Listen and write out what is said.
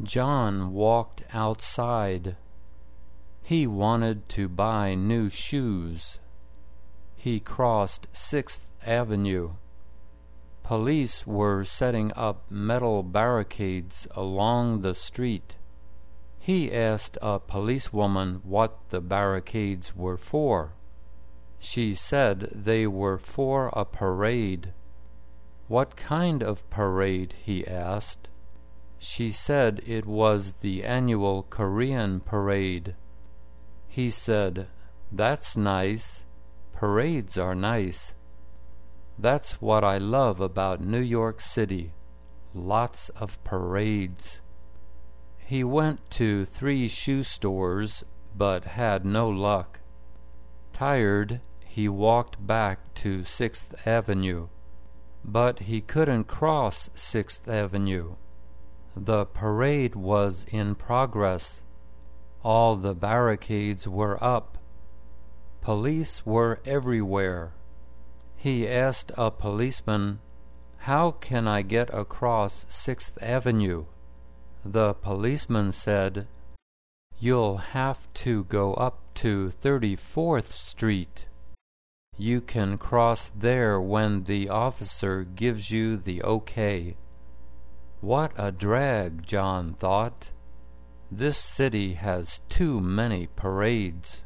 John walked outside. He wanted to buy new shoes. He crossed 6th Avenue. Police were setting up metal barricades along the street. He asked a policewoman what the barricades were for. She said they were for a parade. "What kind of parade?" he asked. She said it was the annual Korean parade. He said, "That's nice. Parades are nice. That's what I love about New York City. Lots of parades." He went to 3 shoe stores, but had no luck. Tired, he walked back to 6th Avenue. But he couldn't cross 6th Avenue. The parade was in progress. All the barricades were up. Police were everywhere. He asked a policeman, "How can I get across 6th Avenue?" The policeman said, "You'll have to go up to 34th Street. You can cross there when the officer gives you the okay." What a drag, John thought. This city has too many parades.